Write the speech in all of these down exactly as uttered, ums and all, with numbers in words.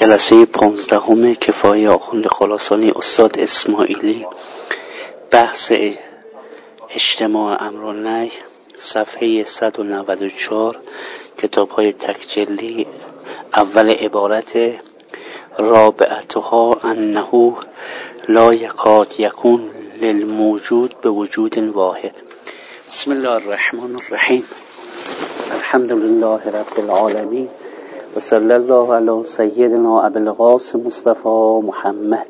جلسه پانزدهم کفایه آخوند خراسانی استاد اسماعیلی، بحث اجتماع امر و نهی، صفحه صد و نود و چهار، کتاب های تکجلی. اول عبارت رابعتها انه لا یکاد یکون للموجود به وجود واحد. بسم الله الرحمن الرحیم. الحمد لله رب العالمین و صلی الله علی سیدنا ابی القاسم مصطفی محمد.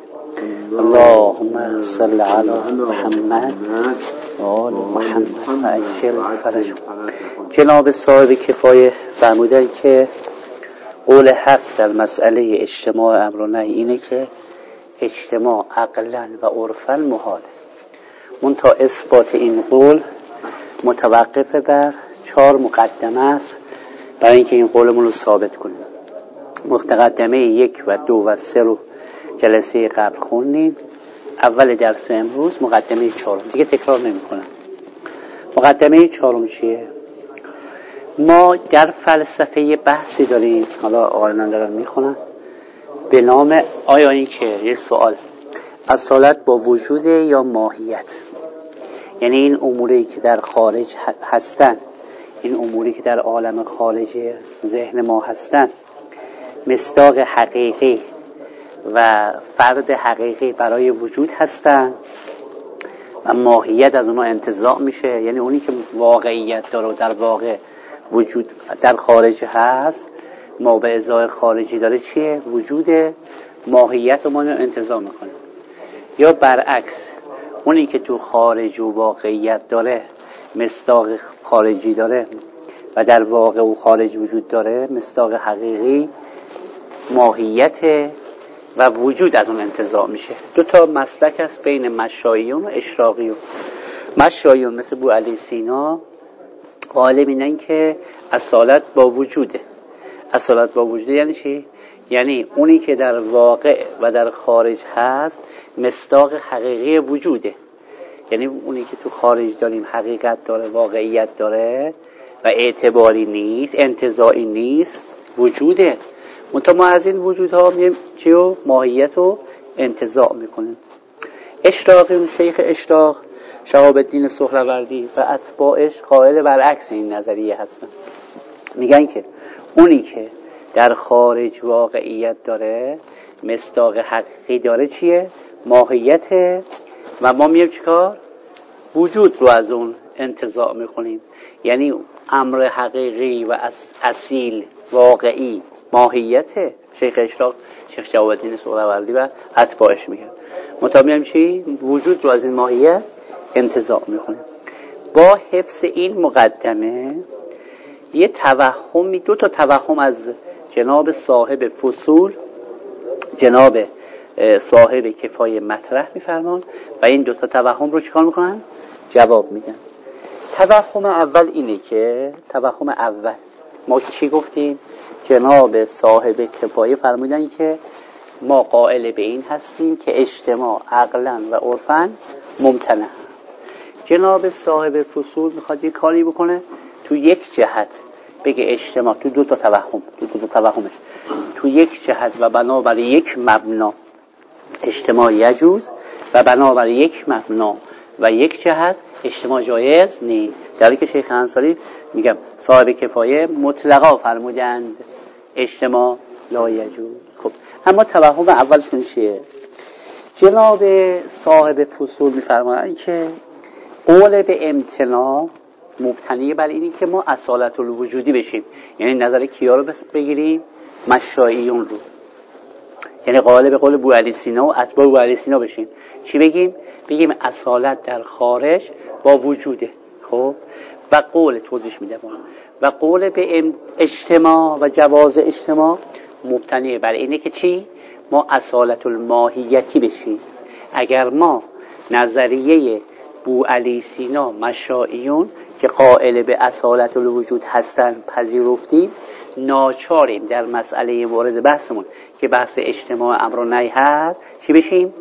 اللهم صل علی محمد و آل محمد و عجل فرجهم. جناب صاحب کفایه فرمودن که قول حق در مسئله اجتماع امر و نهی اینه که اجتماع عقلا و عرفا محاله. منتها اثبات این قول متوقف بر چهار مقدمه است برای اینکه این قولمون رو ثابت کنیم. مقدمه یک و دو و سه رو جلسه قبل خوندیم. اول درس امروز مقدمه چهارم، دیگه تکرار نمی کنم. مقدمه چهارم چیه؟ ما در فلسفه بحثی داریم، حالا آقایان دارن میخونن، به نام آیا این که یه سوال اصالت با وجود یا ماهیت، یعنی این اموری که در خارج هستن، این اموری که در عالم خارجی ذهن ما هستن، مصداق حقیقی و فرد حقیقی برای وجود هستن و ماهیت از اونها انتزاع میشه، یعنی اونی که واقعیت داره و در واقع وجود در خارج هست، ما به ازای خارجی داره چیه؟ وجود. ماهیت رو ما انتزاع میکنه. یا برعکس، اونی که تو خارج و واقعیت داره، مصداق خارجی داره و در واقع و خارج وجود داره، مصداق حقیقی ماهیت و وجود از اون انتزاع میشه. دو تا مسلک است بین مشاییون و اشراقیون. مشاییون مثل ابو علی سینا قائل اینن که اصالت با وجوده. اصالت با وجوده یعنی چی؟ یعنی اونی که در واقع و در خارج هست مصداق حقیقی وجوده، یعنی اونی که تو خارج داریم حقیقت داره، واقعیت داره و اعتباری نیست، انتزاعی نیست، وجوده. منتها ما از این وجودها میگیم چیو؟ ماهیت رو انتزاع میکنیم. اشراقی، شیخ اشراق شهاب الدین سهروردی و اتباعش قائل برعکس این نظریه هستن. میگن که اونی که در خارج واقعیت داره، مصداق حقیقی داره، چیه؟ ماهیت. و ما میگیم چیکار؟ وجود رو از اون انتزاع میکنیم، یعنی امر حقیقی و اصیل واقعی ماهیت. شیخ اشراق شیخ شهاب الدین سهروردی و اتباعش میگن مطابقاً چی؟ وجود رو از این ماهیت انتزاع میکنیم. با حفظ این مقدمه یه توهمی، دو تا توهم از جناب صاحب فصول، جناب صاحب کفایه مطرح میفرمان و این دو تا توهم رو چیکار میکنن؟ جواب میدن. توهم اول اینه که توهم اول ما چی گفتیم؟ جناب صاحب کفایه فرمودن که ما قائل به این هستیم که اجتماع عقلا و عرفا ممتنع. جناب صاحب فصول میخواد یه کاری بکنه تو یک جهت بگه اجتماع، تو دو تا توهم، تو دو تا توهمش، تو یک جهت و بنابراین یک مبنا اجتماع یجوز و بنابراین یک مبنا و یک جهت اجتماع جایز نیست. در حالی که شیخ انصاری میگم صاحب کفایه مطلقا فرمودند اجتماع لا یجوز. خب اما توهم اولشون چیه؟ جناب صاحب فصول میفرمایند که قول به امتناع مبتنی بر اینی که ما اصالت الوجودی بشیم، یعنی نظر کیا رو بگیریم؟ مشاییون رو، یعنی قائل به قول ابو علی سینا و اتباع ابو علی سینا بشیم. چی بگیم؟ بگیم اصالت در خارج با وجوده. خب و قول توضیح میدم و قول به اجتماع و جواز اجتماع مبتنی بر اینه که چی؟ ما اصالت الماهیتی بشیم. اگر ما نظریه ابو علی سینا مشاییون که قائل به اصالت الوجود هستن پذیرفتیم، ناچاریم در مسئله مورد بحثمون که بحث اجتماع امر و نهی هست چی بشیم؟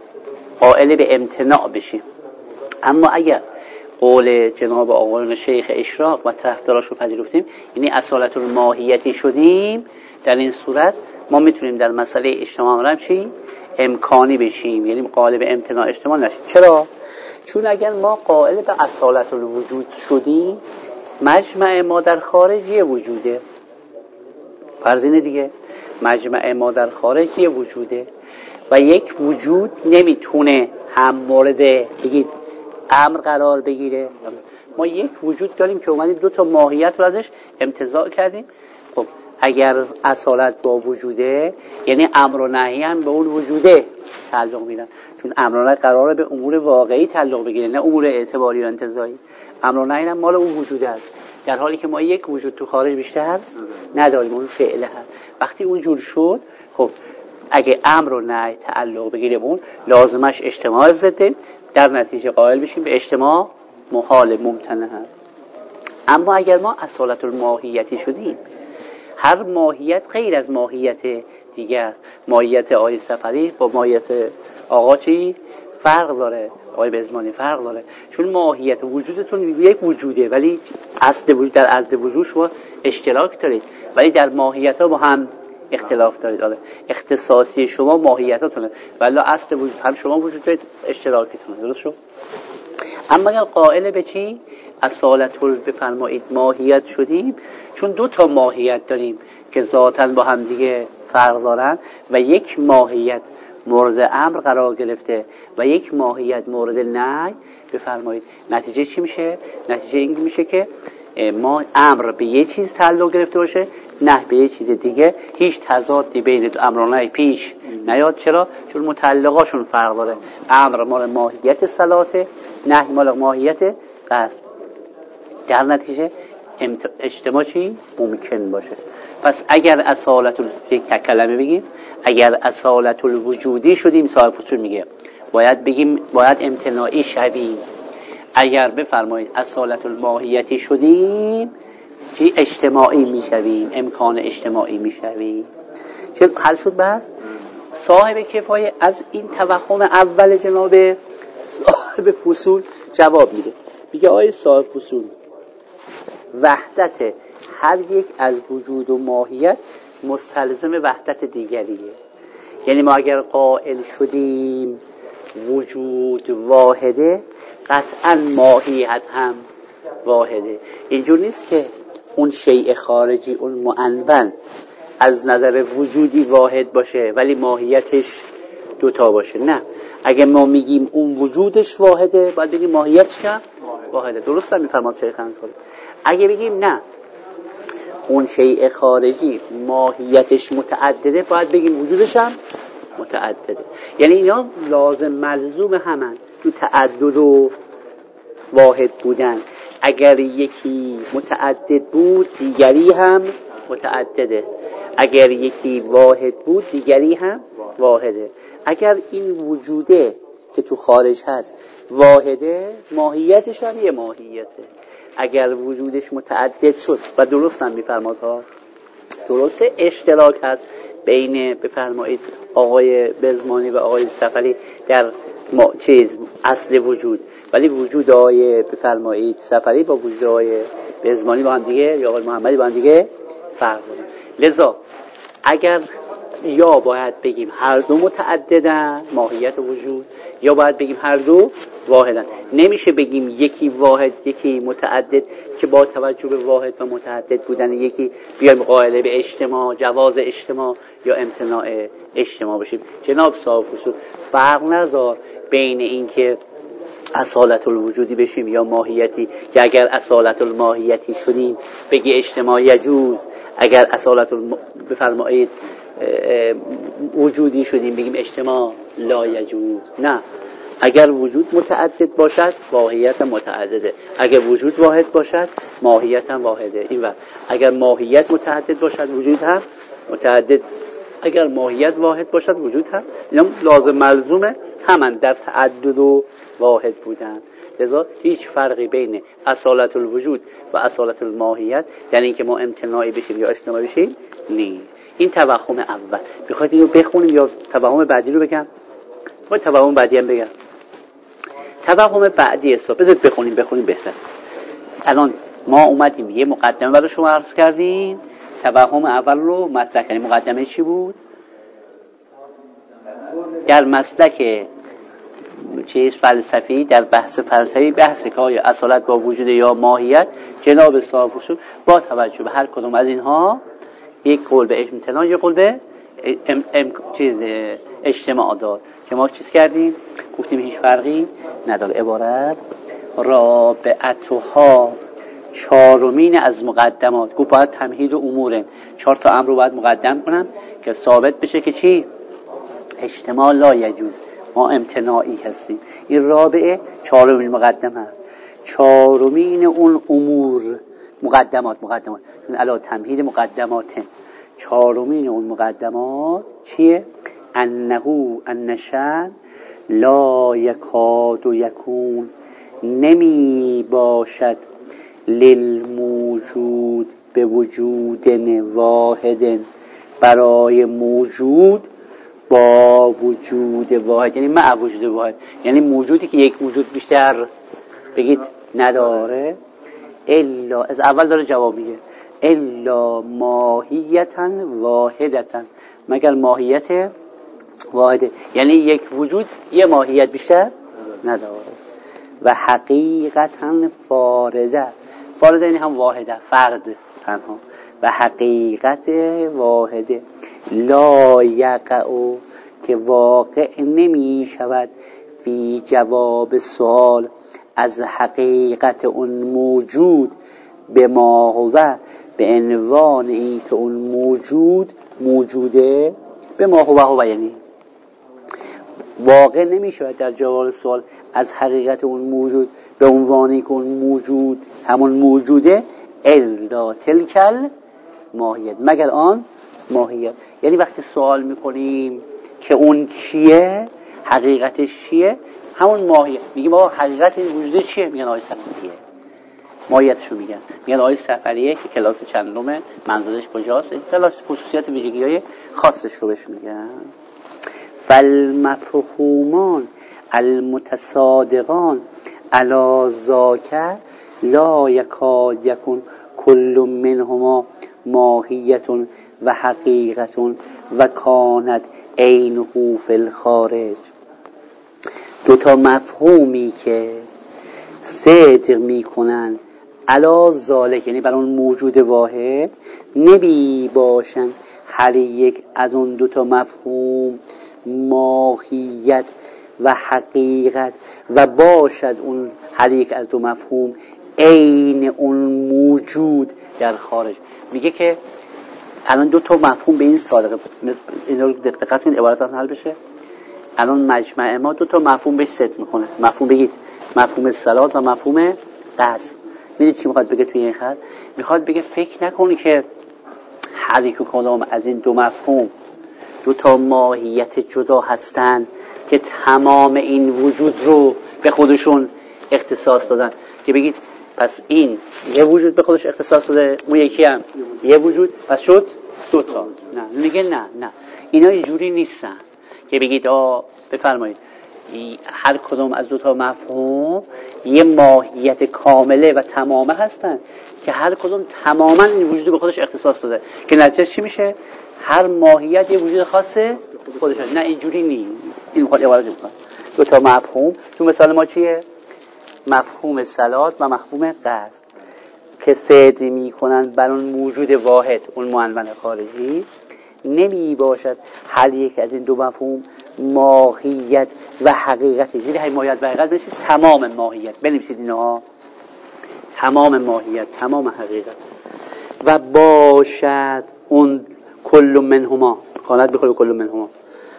قائل به امتناع بشیم. اما اگر قول جناب آقایان شیخ اشراق و طرفداراش رو پذیرفتیم، یعنی اصالت الماهیتی شدیم، در این صورت ما میتونیم در مسئله اجتماع هم چی؟ امکانی بشیم، یعنی قالب امتناع اجتماع نشیم. چرا؟ چون اگر ما قائل به اصالت الوجود شدیم، مجمع ما در خارج یه وجوده. فرض اینه دیگه، مجمع ما در خارج یه وجوده و یک وجود نمیتونه هم مورد بگید امر قرار بگیره. ما یک وجود داریم که اومدیم دو تا ماهیت رو ازش امتزاع کردیم. خب اگر اصالت با وجوده، یعنی امر و نهی هم به اون وجوده تعلق میدن، چون امر و نهی قراره به امور واقعی تعلق بگیره، نه امور اعتباری و انتزاعی. امر و نهی هم مال اون وجوده است، در حالی که ما یک وجود تو خارج بیشتر نداریم، اون فعله هست. وقتی اون جور شد، خب اگه امر و نهی تعلق بگیره اون، لازمش اجتماع ضده، در نتیجه قائل بشیم به اجتماع محال ممتنع هست. اما اگر ما اصالت الماهیتی شدیم، هر ماهیت غیر از ماهیت دیگه است. ماهیت آقای صفری با ماهیت آقا چی؟ فرق داره، آقای بزمانی فرق داره. چون ماهیت وجودتون یک وجوده، ولی اصل وجود در اصل وجود شما اشتراک دارید، ولی در ماهیت ها با هم اختلاف دارید. آره اختصاصی شما ماهیتاتونه، ولی اصل وجود هم شما وجود دارید، اشتراکتونه. درست شد؟ اما اگر قائل به چی؟ اصالت بفرمایید ماهیت شدیم، چون دو تا ماهیت داریم که ذاتاً با هم دیگه فرق دارن و یک ماهیت مورد امر قرار گرفته و یک ماهیت مورد نهی، بفرمایید نتیجه چی میشه؟ نتیجه این میشه که ما امر به یه چیز تعلق گرفته باشه، نهی به یه چیز دیگه، هیچ تضادی بین دو امر و نهی پیش نیاد. چرا؟ چون متعلقاشون فرق داره. امر مال ماهیت صلاته، نهی مال ماهیت قصد. در نتیجه اجتماع چی؟ ممکن باشه. پس اگر اصالت یک کلمه بگیم، اگر اصالت الوجودی شدیم، صاحب فصول میگه باید بگیم باید امتناعی شویم. اگر بفرمایید اصالت الماهیتی شدیم، چی؟ اجتماعی میشویم، امکان اجتماعی میشویم. چه حل شد؟ بس صاحب کفایه از این توهم اول جناب صاحب فصول جواب میده. میگه آیه صاحب فصول، وحدت هر یک از وجود و ماهیت مستلزم وحدت دیگریه. یعنی ما اگر قائل شدیم وجود واحده، قطعا ماهیت هم واحده. اینجور نیست که اون شیء خارجی، اون معنون از نظر وجودی واحد باشه ولی ماهیتش دوتا باشه. نه، اگه ما میگیم اون وجودش واحده، باید بگیم ماهیتش هم واحده. درست هم میفرماد شیخ انصاری. اگه بگیم نه، اون شیء خارجی ماهیتش متعدده، باید بگیم وجودش هم متعدده. یعنی اینا لازم ملزوم همن تو تعدد و واحد بودن. اگر یکی متعدد بود، دیگری هم متعدده. اگر یکی واحد بود، دیگری هم واحده. اگر این وجوده که تو خارج هست واحده، ماهیتش هم یه ماهیته. اگر وجودش متعدد شد، و درست هم میفرماد ها، درسته اشتراک هست بین بفرمایید آقای بزمانی و آقای صفری در ما چیز اصل وجود، ولی وجود آقای بفرمایید صفری با وجود آقای بزمانی با هم دیگه، یا آقای محمدی با هم دیگه فرق داره. لذا اگر یا باید بگیم هر دو متعددن ماهیت وجود، یا باید بگیم هر دو واحدن. نمیشه بگیم یکی واحد یکی متعدد که با توجه به واحد و متعدد بودن یکی بیایم قائل به اجتماع، جواز اجتماع یا امتناع اجتماع بشیم. جناب صاحب فصول فرق نذار بین این که اصالت الوجودی بشیم یا ماهیتی، که اگر اصالت الماهیتی شدیم بگی اجتماع یجوز، اگر اصالت الم... بفرمایید وجودی شدیم بگیم اجتماع لا یجوز. نه، اگر وجود متعدد باشد ماهیت هم متعدده، اگر وجود واحد باشد ماهیت هم واحده. این وقت اگر ماهیت متعدد باشد وجود هم متعدد، اگر ماهیت واحد باشد وجود هم. اینا لازم ملزومه همن در تعدد و واحد بودن. لذا هیچ فرقی بین اصالت الوجود و اصالت الماهیت، یعنی اینکه ما امتناعی بشیم یا اجتماعی بشیم، نیست. این توهم اول. بخواید اینو بخونیم یا توهم بعدی رو بگم؟ باید توهم بعدی هم بگم. توهم بعدی حساب بذارید بخونیم بخونیم بهتر. الان ما اومدیم یه مقدمه برای شما عرض کردیم توهم اول رو مطرح کردیم. مقدمه چی بود؟ در مسلک چیز فلسفی، در بحث فلسفی بحث که آیا اصالت با وجود یا ماهیت، جناب صاحب اصول با توجه به هر کدوم از اینها یک قول به امتناع، یک قول به ام ام چیز اجتماع داد که ما چیز کردیم، گفتیم هیچ فرقی نداره. عبارت رابعتها چهارمین از مقدمات، گفت باید تمهید و اموره، چهار تا امر رو باید مقدم کنم که ثابت بشه که چی؟ اجتماع لا یجوز، ما امتناعی هستیم. این رابعه چهارمین مقدمه، چهارمین اون امور مقدمات مقدمات این علا تمهید مقدمات، چهارمین اون مقدمات چیه؟ انهو انشان لا یکاد و یکون، نمی باشد للموجود به وجود واحد، برای موجود با وجود واحد، یعنی مع وجود واحد، یعنی موجودی که یک وجود بیشتر بگید نداره، الا از اول داره جواب میگه، الا ماهیتا واحدتا، مگر ماهیت واحده، یعنی یک وجود یه ماهیت بیشتر نداره. و حقیقتا فارده، فارده یعنی هم واحده، فرد تنها. و حقیقت واحده لا یقع، که واقع نمی شود فی جواب سوال از حقیقت اون موجود به ما هو، به عنوان این که اون موجود موجوده، به ما هو هو یعنی واقع نمی شود در جواب سوال از حقیقت اون موجود به عنوانی که اون موجود همون موجوده، الا تلکل ماهیت، مگر آن ماهیت. یعنی وقتی سوال میکنیم که اون چیه، حقیقتش چیه، همون ماهیت. میگیم آقا حقیقت این وجود چیه؟ میگن آقای سفریه، ماهیتشو میگن. میگن آقای سفریه که کلاس چندمه، منزلش کجاست، کلاس خصوصیات ویژگی‌های خاصش رو بهش میگن. فالمفهومان المتصادقان علی ذاک لا یکاد یکون کل منهما ماهیت و حقیقت و کانت عینه فی الخارج. دو تا مفهومی که صدق میکنن علی ذالک، یعنی بر اون موجود واحد، نبی باشن هر یک از اون دو تا مفهوم ماهیت و حقیقت، و باشد اون هر یک از دو مفهوم عین اون موجود در خارج. میگه که الان دو تا مفهوم به این صادقه، این رو دقت کنید عبارت اصلا حل بشه. الان مجمع ما دو تا مفهوم بهش صدق میکنه. مفهوم بگید مفهوم صلات و مفهوم قصد. میدید چی میخواد بگه توی این خط؟ میخواد بگه فکر نکنی که هر یک کدام از این دو مفهوم دو تا ماهیت جدا هستن که تمام این وجود رو به خودشون اختصاص دادن، که بگید پس این یه وجود به خودش اختصاص داده، اون یکی هم یه وجود، پس شد دو تا. نه، میگه نه نه اینا اینجوری نیستن که بگید آ بفرمایید هر کدام از دو تا مفهوم یه ماهیت کامله و تمامه هستن که هر کدوم تماما این وجود به خودش اختصاص داده، که نتیجه چی میشه؟ هر ماهیت یه وجود خاصه خودش هست. نه اینجوری نیست. این میخواد عبارت بکنه دو تا مفهوم. تو مثال ما چیه؟ مفهوم صلات و مفهوم قصد که صدق میکنن بر اون موجود واحد، اون معنون خارجی، نمی باشد هر یک از این دو مفهوم ماهیت و حقیقت. یعنی های ماهیت و حقیقت بشید تمام ماهیت، بنویسید اینها، تمام ماهیت، تمام حقیقت. و باشد اون کل منهما، خانت بخوره کل منهما،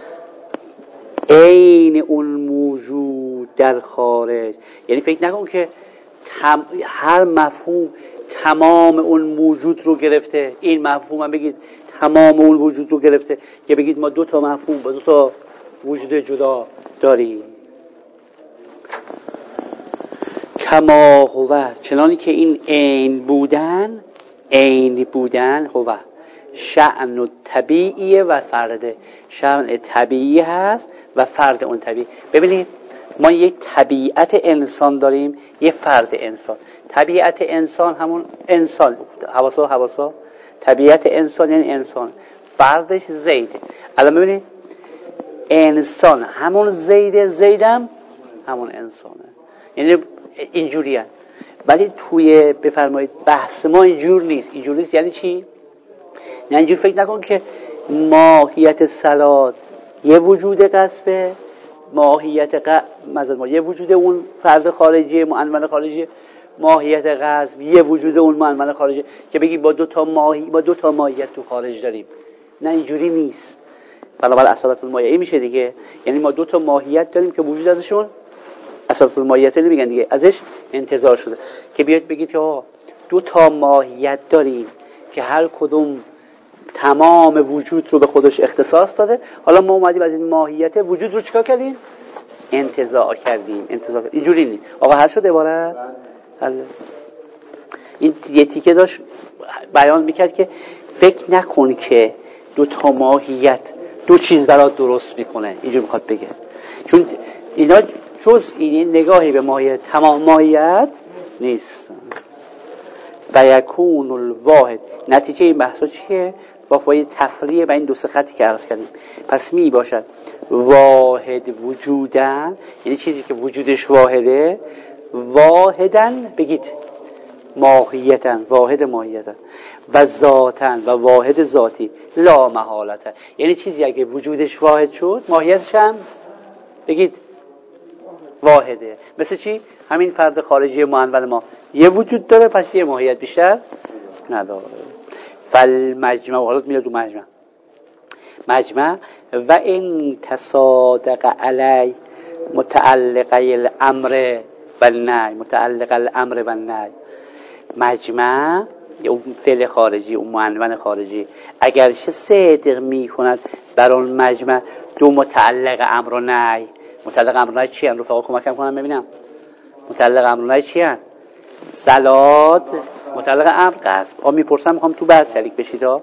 عین اون موجود در خارج. یعنی فکر نکن که تم... هر مفهوم تمام اون موجود رو گرفته، این مفهوم هم بگید تمام اون وجود رو گرفته، که بگید ما دو تا مفهوم با دو تا وجود جدا داریم. کما هو، چنانی که این عین بودن، عین بودن هو شأن و طبیعی و فرده، شأن طبیعی هست و فرد اون طبیعی. ببینید ما یک طبیعت انسان داریم، یک فرد انسان. طبیعت انسان همون انسان، حواسا حواسا طبیعت انسان یعنی انسان، فردش زیده. الان ببینید انسان همون زیده، زیدم همون انسانه، یعنی اینجوریه. ولی توی بفرمایید بحث ما اینجور نیست. اینجور نیست یعنی چی؟ نه اینجور فکر نکن که ماهیت صلات یه وجود قصبه، ماهیت ق... ما یه وجود اون فرد خارجی مؤمن خارجی، ماهیت قصب یه وجود اون مؤمن خارجی، که بگی با دو تا ماهی با دو تا ماهیت تو خارج داریم. نه اینجوری نیست. بنابر اصالت المایعی میشه دیگه، یعنی ما دو تا ماهیت داریم که وجود ازشون اصالت المایعی میگن دیگه، ازش انتزاع شده که بیاید بگید که آه دو تا ماهیت داریم که هر کدوم تمام وجود رو به خودش اختصاص داده. حالا ما اومدیم از این ماهیت وجود رو چیکار کردیم؟ انتزاع کردیم. انتزاع کردیم. اینجوری نیست. آقا حل شد عبارت؟ حل. این یه تیکه داشت بیان میکرد که فکر نکن که دو تا ماهیت دو چیز برات درست میکنه، اینجور میخواد بگه. چون اینا جز این نگاهی به ماهیت تمام ماهیت نیست. بیکون الواحد، نتیجه این بحثا چیه؟ با فای تفریع و این دو سه خطی که عرض کردیم. پس می باشد واحد وجودن، یعنی چیزی که وجودش واحده، واحدن بگید ماهیتن، واحد ماهیتن، و ذاتن و واحد ذاتی، لا محالتن، یعنی چیزی اگه وجودش واحد شد ماهیتش هم بگید واحده. مثل چی؟ همین فرد خارجی معنون ما یه وجود داره، پس یه ماهیت بیشتر نداره. فالمجمع، حالا میاد رو مجمع. مجمع و این تصادق علی متعلقه الامر و النهی، متعلقه الامر و النهی. مجمع اون فعل خارجی، اون معنون خارجی، اگرچه صدق می کند بر اون مجمع دو متعلق امر و نهی. متعلق امر و نهی چی هن؟ رفقا کمکم کنم ببینم. متعلق امر و نهی چی هن؟ صلات متعلق امر قصب. آ میپرسم میخوام تو بحث شریک بشید ها.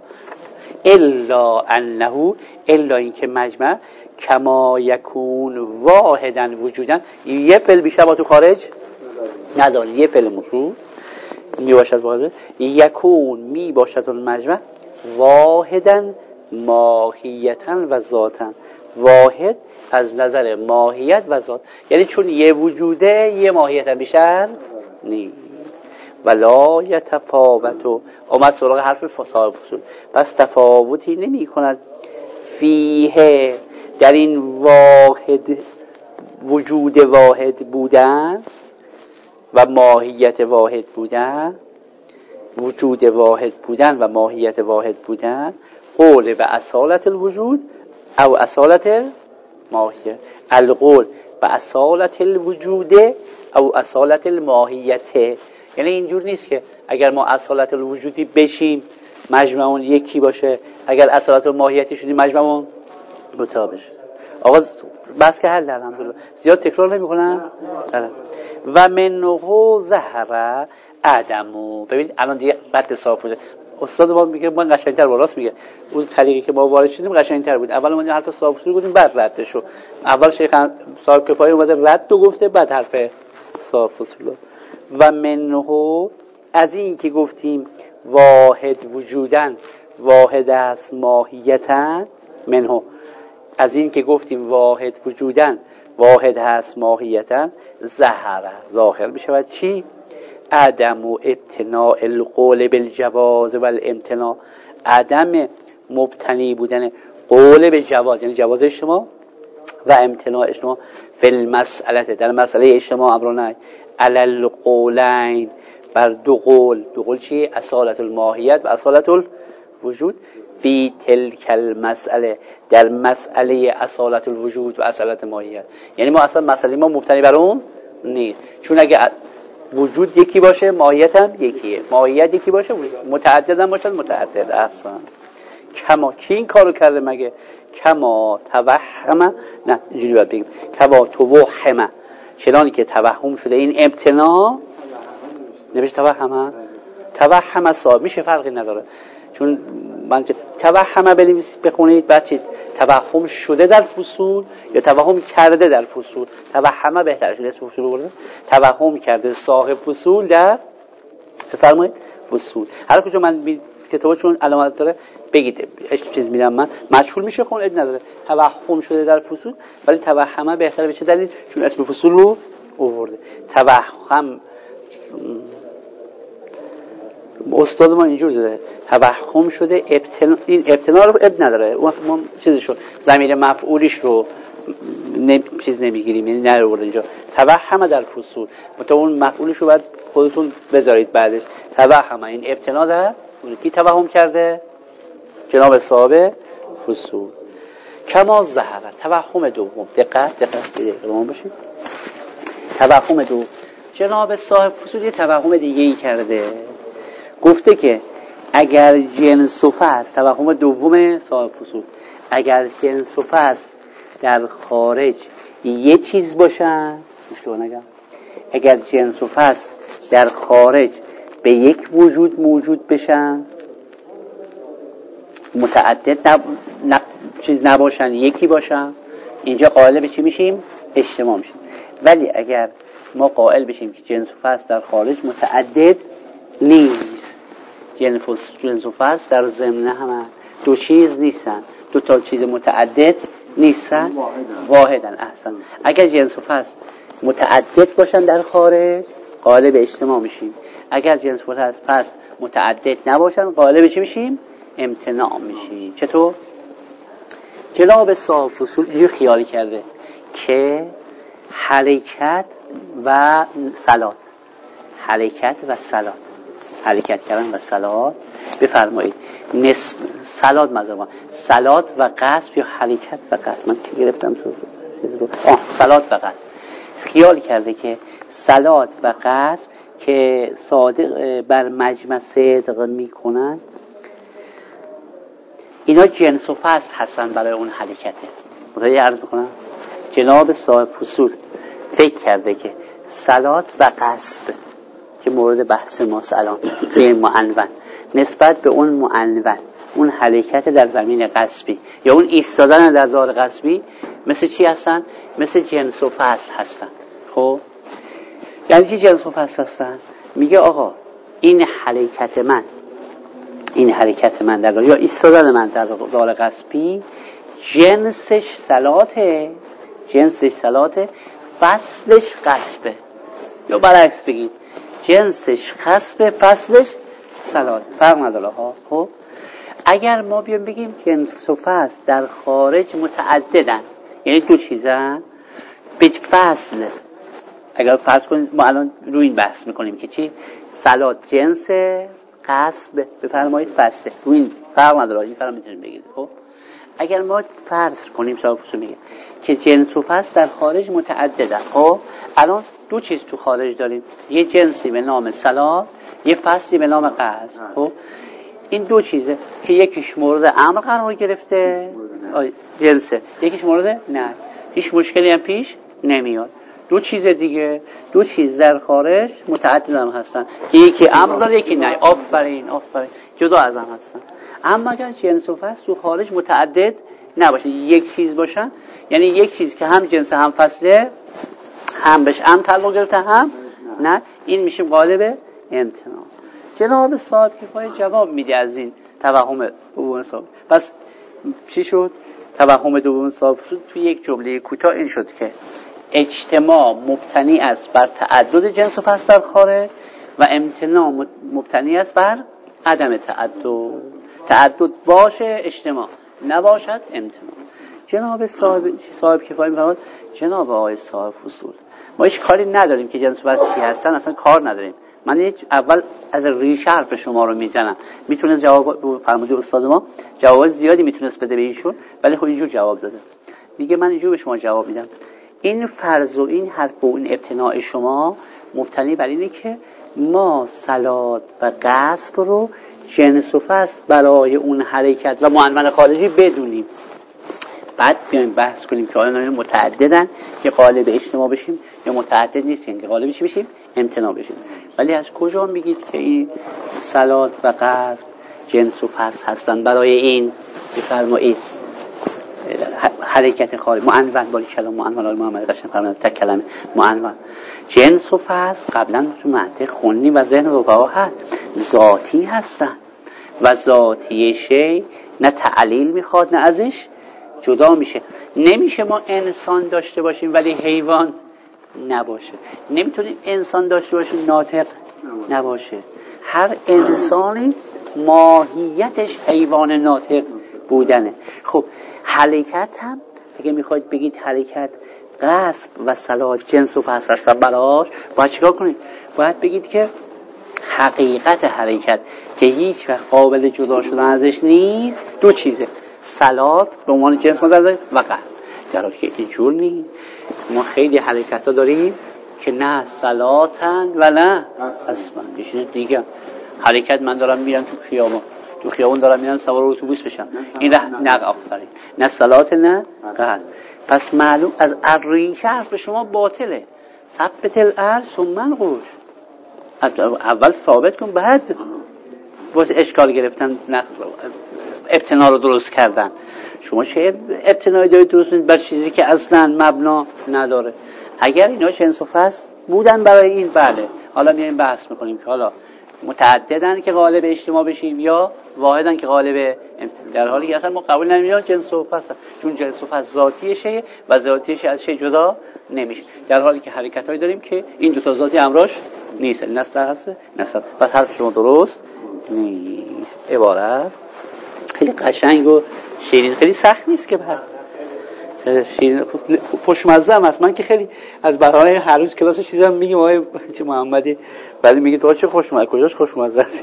الا انه، الا این که مجمع کما یکون واحدن وجودن، یه فعل بیشتر با تو خارج نداره، یه فعل مفرود می باشد واحد، یکون می باشد المجمع واحدن ماهیتن و ذاتن، واحد از نظر ماهیت و ذات، یعنی چون یه وجوده یه ماهیت هم بیشتر نیست. ولا یتفاوتو، آمد سراغ حرف فصال فصول، پس تفاوتی نمی کند فیه در این واحد وجود واحد بودن و ماهیت واحد بودن، وجود واحد بودن و ماهیت واحد بودن، قول به اصالت الوجود او اصالت الماهیت، القول به اصالت الوجود او اصالت الماهیت. یعنی اینجور نیست که اگر ما اصالت الوجودی بشیم مجمعون یکی باشه، اگر اصالت الماهیتی شدیم مجمعون دوتا بشه. آقا بس که حل الحمدلله، زیاد تکرار نمی کنم. و منه ظهر عدمو. ببینید الان دیگه بعد صاف شده. استاد ما میگه من قشنگتر وراست میگه، اون طریقی که ما وارد شدیم قشنگتر بود. اول ما حرف صاف شده گفتیم بعد رد شو. اول شیخ صاحب کفایه اومده رد و گفته، بعد حرف صاف شده. و منه، از این که گفتیم واحد وجودن، واحد است ماهیتن، منه از این که گفتیم واحد وجودن واحد هست ماهیتن، ظهر ظاهر بشود چی؟ عدم و ابتناء القول بالجواز و الامتناع، عدم مبتنی بودن قول به جواز یعنی جواز اجتماع و امتناع اجتماع فی المسئله، در مسئله اجتماع امر و نهی، علی القولین، بر دو قول. دو قول چی؟ اصالت الماهیت و اصالت الوجود. فی تلک المسئله، در مسئله اصالت الوجود و اصالت ماهیت، یعنی ما اصلا مسئله ما مبتنی بر اون نیست، چون اگه وجود یکی باشه ماهیت هم یکیه، ماهیت یکی باشه متعدد هم باشه متعدد. اصلا کما کی این کارو کرده مگه؟ کما توهم، نه اینجوری باید بگیم کما توهم، چنانی که توهم شده این امتناع نمیشه توهم، توهم صاحب میشه فرقی نداره، چون من که توهم بنویسید بخونید بعد چی توهم شده در فصول یا توهم کرده در فصول، توهم بهتره چون اسم فصول برده، توهم کرده صاحب فصول در بفرمایید فصول. هر کجا من کتابا چون علامت داره بگید اش چیز میدم من مجهول میشه خون اب نداره. توهم شده در فصول، ولی توهمه بهتره به چه دلیل؟ چون اسم فصول رو آورده. توهم استاد ما اینجور زده توهم شده ابتنا، این ابتنا رو اب نداره، اون ما چیزشو ضمیر مفعولیش رو نم... چیز نمیگیریم، یعنی نرورده اینجا توهم در فصول، متا اون مفعولش رو باید خودتون بذارید بعدش. توهم این ابتنا در کی توهم کرده؟ جناب صاحب فصول. کما ظهر توهم دوم، دقت دقت دقت باشید. توهم دوم جناب صاحب فصول یه توهم دیگه ای کرده، گفته که اگر جنس و فصل، توهم دوم صاحب فصول، اگر جنس و فصل در خارج یه چیز باشن، مشکل نگم، اگر جنس و فصل در خارج به یک وجود موجود بشن، متعدد نب... نب... چیز نباشن، یکی باشن، اینجا قائل به چی میشیم؟ اجتماع میشیم. ولی اگر ما قائل بشیم که جنس و فصل در خارج متعدد نیست، جنس و فصل در ضمن همه دو چیز نیستن، دو تا چیز متعدد نیستن، واحدن. احسن. اگر جنس و فصل متعدد باشن در خارج قائل به اجتماع میشیم، اگر جنس و فصل متعدد نباشن قائل به چی میشیم؟ امتناع میشیم. چطور؟ جناب صاحب فصول اینجور خیالی کرده که حرکت و صلات، حرکت و صلات، حرکت کردن و صلات، بفرمایید نسب صلات مذهبان، صلات و قصب یا حرکت و قصب، من که گرفتم چیز رو، آه صلات و قصب، خیال کرده که صلات و قصب که صادق بر مجمع صدق میکنن، اینا جنس و فصل هستن برای اون حرکته. متوجه عرض بکنم؟ جناب صاحب فصول فکر کرده که صلات و قصب که مورد بحث ماست الان توی معنون، نسبت به اون معنون، اون حرکت در زمین قصبی یا اون ایستادن در دار قصبی، مثل چی هستن؟ مثل جنس و فصل هستن. خب یعنی چی جنس و فصل هستن؟ میگه آقا این حرکت من، این حرکت من در دار یا ایستادن من در دار قصبی جنسش صلاته، جنسش صلاته، فصلش قصبه، یا برعکس بگید جنسش قصبه، فصلش صلات، فرق نداره ها. خب اگر ما بیام بگیم جنس و فصل در خارج متعددن، یعنی دو چیزن به فصل، اگر فرض کنید ما الان روی این بحث میکنیم که چی؟ صلات جنس، قصب بفرمایید فصله، روی این فرق نداره، این فرق میتونیم بگید. خب اگر ما فرض کنیم صاحب فصول میگه که جنس و فصل در خارج متعددن، خب الان دو چیز تو خارج داریم، یه جنسی به نام صلات، یه فصلی به نام قصب. خب این دو چیزه که یکیش مورد امر قرار گرفته جنسه، یکیش مورد نه، هیچ مشکلی هم پیش نمیاد. دو چیز دیگه، دو چیز در خارج متعدد هم هستن که یکی امر داره یکی نه. آفرین آفرین، جدا از هم هستن. اما اگر جنس و فصل تو خارج متعدد نباشه، یک چیز باشن، یعنی یک چیز که هم جنس هم فصله، هم بهش هم تعلق گرفته هم نه، این میشه قالب امتناع. جناب صاحب کفایه جواب میده از این توهم دوم صاحب. پس چی شد؟ توهم دوم صاحب شد توی یک جمله کوتاه این شد که اجتماع مبتنی است بر تعدد جنس و فصل در خارج و امتناع مبتنی است بر عدم تعدد. تعدد باشه اجتماع، نباشد امتناع. جناب صاحب صاحب کفایه میفرماد جناب آقای صاحب فصول ما هیچ کاری نداریم که جنس و فصل چی هستن، اصلا کار نداریم. من هیچ اول از ریشه حرف شما رو میزنم. میتونه جواب فرموده استاد ما جواب زیادی میتونست بده به ایشون، ولی خب اینجور جواب داده. میگه من اینجور به شما جواب میدم، این فرض و این حرف و این ابتناع شما مبتنی بر اینه که ما صلات و قصب رو جنس و فصل برای اون حرکت و معنون خارجی بدونیم، بعد بیایم بحث کنیم که آیا متعددن که قالب اجتماع بشیم یا متعدد نیستن که قالب چی بشیم؟ امتناع بشیم. ولی از کجا میگید که این صلات و قصب جنس و فصل هستن برای این بفرمایید حرکت خارج معنون؟ باری کلام معنون آل محمد قشنگ فرمودن تک کلمه معنون. جنس و فصل قبلا تو منطق خونی و ذهن رفقا هست، ذاتی هستن. و ذاتی شی نه تعلیل میخواد نه ازش جدا میشه. نمیشه ما انسان داشته باشیم ولی حیوان نباشه، نمیتونیم انسان داشته باشیم ناطق نباشه. هر انسانی ماهیتش حیوان ناطق بودنه. خب حرکت هم اگه میخواید بگید حرکت قصب و صلات جنس و فصل هستن براش، باید چیکار کنید؟ باید بگید که حقیقت حرکت که هیچ وقت قابل جدا شدن ازش نیست دو چیزه، صلات به عنوان جنس مدرزه و قصب. در حالی که اینجور نیست. ما خیلی حرکت ها داریم که نه صلاتن و نه قصبن. یه چیز دیگه حرکت من دارم میرم تو خیابان، تو خیابان دارم میرم سوار اتوبوس بشم، این ره نه آفرین نه صلات نه قصب. پس معلوم از ریشه حرف شما باطله. ثبت الارض ثم القوش، اول ثابت کن بعد باز اشکال گرفتن ابتنا رو درست کردن. شما چه ابتنایی دارید درست کنید بر چیزی که اصلا مبنا نداره؟ اگر اینا جنس و فصل بودن برای این بله، حالا میایم بحث میکنیم که حالا متعددن که غالب اجتماع بشیم یا واحدن که غالب، در حالی که اصلا ما قبول نمی‌کنیم جنس و فصل، چون جنس و فصل ذاتی شیء و ذاتی شیء از شیء جدا نمیشه، در حالی که حرکتایی داریم که این دو تا ذاتی همراهش نیست، نص هست نص. پس حرف شما درست نیست. عبارت خیلی قشنگ و شیرین، خیلی سخت نیست که بعد شیرین خوشمزه هم هست. من که خیلی از برای هر روز کلاس چیزام میگم آقای چه محمدی، بعد میگه تو چه خوشمزه، کجاش خوشمزه است؟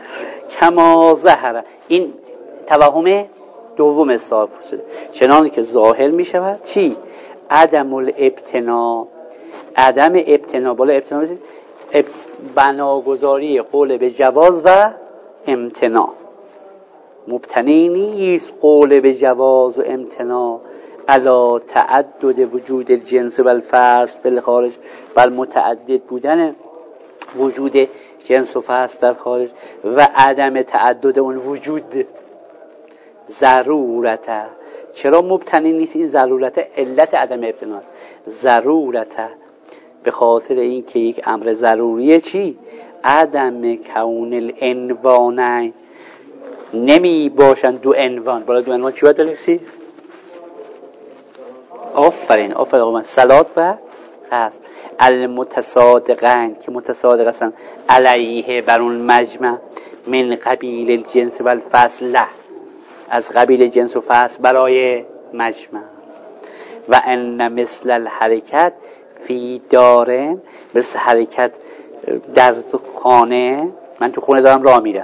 کما ظهر، این توهم دوم حساب شده، چنانی که ظاهر میشود چی؟ عدم الابتنا، عدم ابتنا. بالا ابتنا بزید اب... بناگذاری قول به جواز و امتنا. مبتنی نیست قول به جواز و امتنا علا تعدد وجود الجنس و الفصل بالخارج، بل متعدد بودن وجود جنس و فصل در خارج و عدم تعدد اون وجود ضرورته. چرا مبتنی نیست؟ این ضرورته علت عدم ابتنا، ضرورته به خاطر این که یک امر ضروریه چی؟ عدم کون العنوانین، نمی باشن دو عنوان. بالا دو عنوان چی باید بنویسی؟ آفرین آفرین آقا من صلات و قصب. المتصادقین که متصادق هستن علیه بر اون مجمع من قبیل الجنس و الفصل، از قبیل جنس و فصل برای مجمع. و ان مثل الحرکت فی دارم، مثل حرکت در خانه، من تو خونه دارم راه میرم،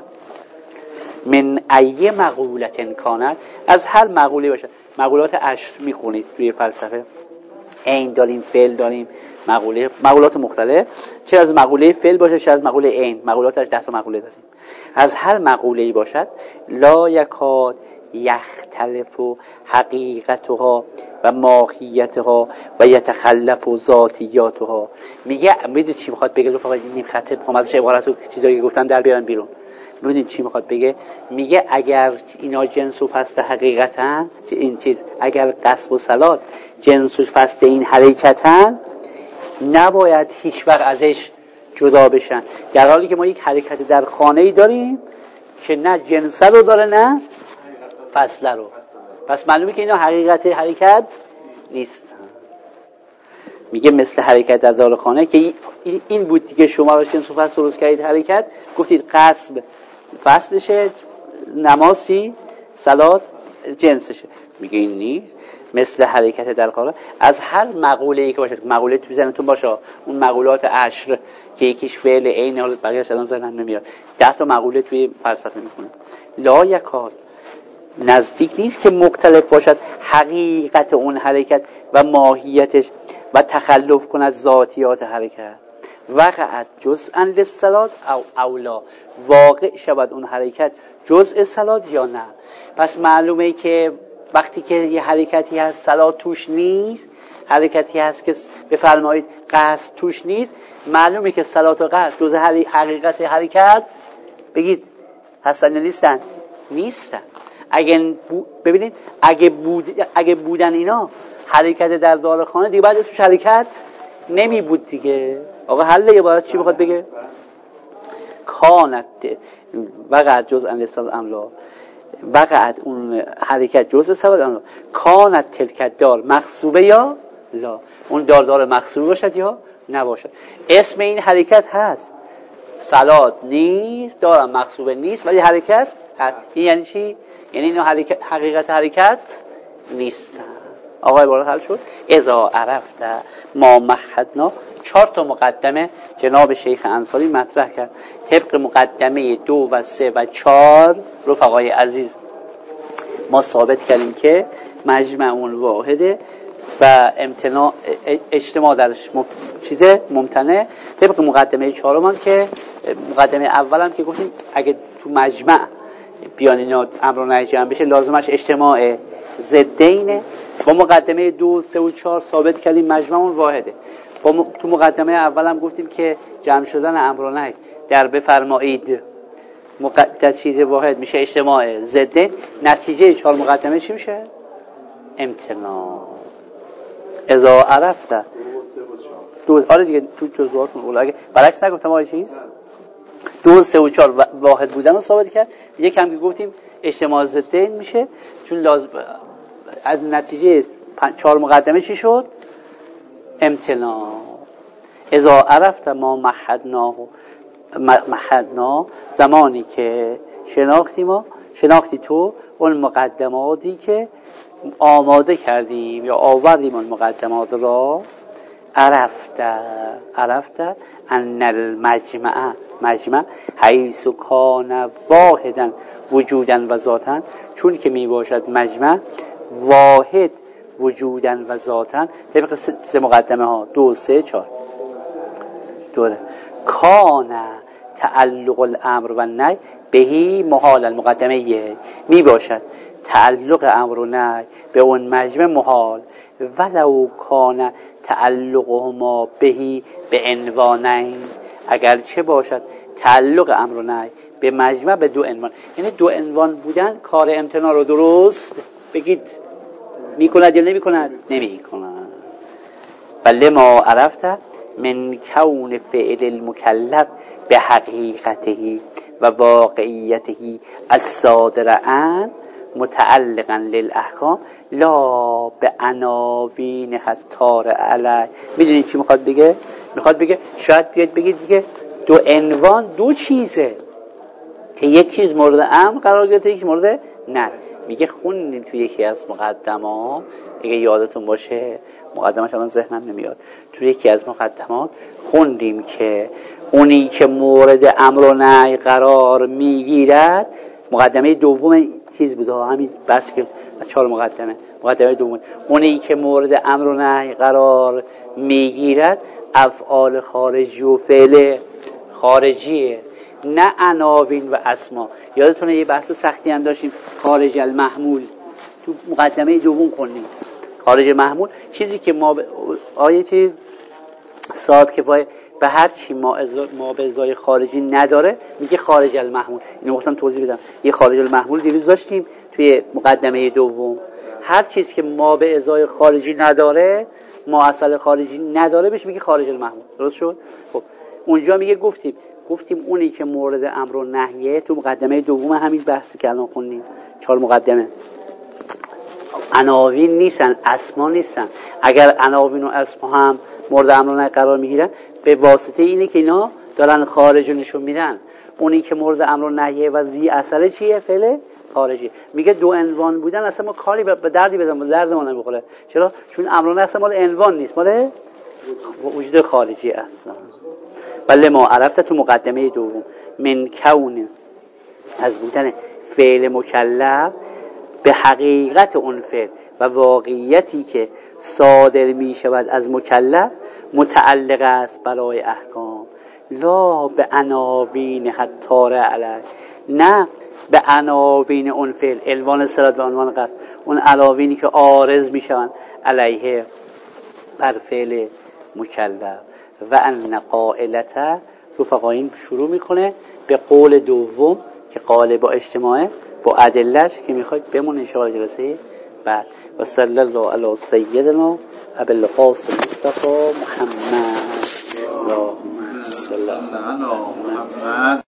من ای مقولت کانت، از هر مقوله باشه. مقولات عشر میخونید توی فلسفه، عین داریم فعل داریم مقوله، مقولات مختلف، چه از مقوله فعل باشه چه از مقوله عین، مقولاتش ده تا مقوله داریم. از هر مقوله‌ای باشد لا یکاد یختلف حقیقتها و ماهیتها و یتخلف ذاتیاتها. میگه میدونید چی میخواد بگه؟ فقط این خط هم ازش عبارت و چیزایی گفتم در بیارن بیرون. میدونید چی میخواد بگه؟ میگه اگر اینا جنس و فصل حقیقتن، این چیز اگر قصب و صلات جنس و فصل این حرکتن، نباید هیچ وقت ازش جدا بشن، در حالی که ما یک حرکت در خانه‌ای داریم که نه جنس رو داره نه فصل رو. پس معلومه که اینا حقیقت حرکت نیست. میگه مثل حرکت در دار خانه که این بود دیگه، شما را جنس و فصل درست کردید حرکت، گفتید قصب فصلشه، نمازی صلات جنسشه. میگه این نیست. مثل حرکت در خانه از هر مقوله‌ای که باشه، مقوله تو ذهنتون باشه، اون مقولات عشر که یکیش فعل عین حالت بقیه‌اش الان ذهنم نمیاد، ده تا مقوله توی فلسفه میخونه. لا یکاد، نزدیک نیست که مختلف باشد حقیقت اون حرکت و ماهیتش و تخلف کند ذاتیات حرکت. وقعت جزءا للصلات او اولا، واقع شود اون حرکت جزء صلات یا نه. پس معلومه که وقتی که یه حرکتی هست صلات توش نیست، حرکتی هست که بفرمایید قصد توش نیست، معلومه که صلات و قصد جزء حقیقت حرکت بگید هستن یا نیستن؟ نیستن. اگه بو... ببینید اگه بود اگه بودن اینا حرکت در دار خانه دیگه بعد اسمش حرکت نمی بود دیگه. آقا حل عبارت چی میخواد بگه؟ کانت وقعت جزء لسان املا، وقعت اون حرکت جزء سبب املا، کانت تلک دار مخصوبه یا لا، اون دار دار مخصوبه باشد یا نباشد. اسم این حرکت هست صلات نیست، دارم مخصوبه نیست، ولی حرکت هست. این یعنی چی؟ یعنی اینو حرکت حقیقت حرکت نیست. آقای عبارت حل شد. اذا عرفت ما مهدنا، چهار تا مقدمه جناب شیخ انصاری مطرح کرد. طبق مقدمه دو و سه و چهار رفقای عزیز ما ثابت کردیم که مجمع اون واحده و امتناع اجتماع درش م... چیزه ممتنع. طبق مقدمه چهارم هم که مقدمه اولم که گفتیم اگه تو مجمع بیان اینا امر و نهی جمع بشه لازمش اجتماع ضدینه. با مقدمه دو، سه و چهار ثابت کردیم مجمع اون واحده. با م... تو مقدمه اولم گفتیم که جمع شدن امر و نهی در بفرمایید مقدمه چیز واحد میشه اجتماع ضده. نتیجه چهار مقدمه چی میشه؟ امتناع. اذا عرفت دو، آره دیگه تو جزواتون اول اگه برعکس نگفتم آره چیز دو، سه و چهار واحد بودن رو ثابت کرد. یک هم که گفتیم اجتماع ضدین میشه چون لازم از نتیجه چهار مقدمه چی شد؟ امتناع. اذا عرفت ما مهدناه، مهدنا زمانی که شناختی ما شناختی تو اون مقدماتی که آماده کردیم یا آوردیم اون مقدمات را. عرفت عرفت ان المجمع مجمع حیث کان واحدا وجودا و ذاتا، چون که می باشد مجمع واحد وجودا و ذاتا. طبق سه مقدمه ها دو، سه، چهار دوره. کان تعلق الامر و نهی بهی محال. المقدمه یه می باشد تعلق امر و نهی به اون مجمع محال. ولو کان تعلقهما بهی به عنوانین، اگر چه باشد تعلق امر و نهی به مجمع به دو عنوان. یعنی دو عنوان بودن کار امتناع رو درست بگید میکند یا نمیکند؟ نمیکند. بله ما عرفت من کون فعل المکلف به حقیقته و واقعیته الصادر عن متعلقا للاحکام لا به عناوین حتار علی. میدونید چی میخواد بگه؟ میخواد بگه شاید بیاد بگید دیگه دو عنوان دو چیزه که یک چیز مورد امر قرار گرفته یک مورد نه. میگه خوندیم توی یکی از مقدمات، اگه یادتون باشه مقدمش الان ذهنم نمیاد، توی یکی از مقدمات خوندیم که اونی که مورد امر و نهی قرار میگیرد، مقدمه دوم چیز بود همین بس که از چهار مقدمه مقدمه دوم، اونی که مورد امر و نهی قرار میگیرد افعال خارجی و فعل خارجیه، نه عناوین و اسما. یادتونه یه بحث سختی هم داشتیم خارج المحمول تو مقدمه دوم خوندیم. خارج محمول چیزی که ما ب... آیه چیز صاحب کفایه به هر چی ما ازا... ما به ازای خارجی نداره میگه خارج المحمول. اینو خواستم توضیح بدم. یه خارج المحمول دیروز داشتیم توی مقدمه دوم. هر چیز که ما به ازای خارجی نداره، ما اصل خارجی نداره، بهش میگه خارج المحمول. درست شد؟ خب اونجا میگه گفتیم گفتیم اونی که مورد امر و نهیه تو مقدمه دوم همین بحثی که الان خوندیم چهار مقدمه عناوین نیستن، اسما نیستن. اگر عناوین و اسما هم مورد امر و نهی قرار میگیرن به واسطه اینه که اینا دارن خارج نشون میدن. اونی که مورد امر و نهیه و زی اصل چیه؟ فعل خارجی. میگه دو عنوان بودن اصلا ما کاری به دردی بزنم به درد ما نمیخوره. چرا؟ چون امر و نهی اصلا مال عنوان نیست، مال وجود خارجی اصلا. بله ما عرفت تو مقدمه دوم من کون از بودن فعل مکلف به حقیقت اون فعل و واقعیتی که صادر می شود از مکلف متعلق است برای احکام، لا به عناوین حتار علی، نه به عناوین اون فعل، عنوان صلت و عنوان قصد، اون عناوینی که عارض می شوند علیه بر فعل مکلف. و ان قائلته رفقایین شروع میکنه به قول دوم که قال با اجتماعه با ادلهش که میخواید بمون انشاءالله جلسه بعد. و صلی الله علی سیدنا ابی القاسم مصطفی محمد. اللهم صل علی محمد.